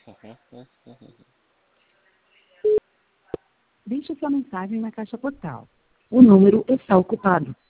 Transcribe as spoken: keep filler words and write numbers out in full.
Deixe sua mensagem na caixa postal. O número está ocupado.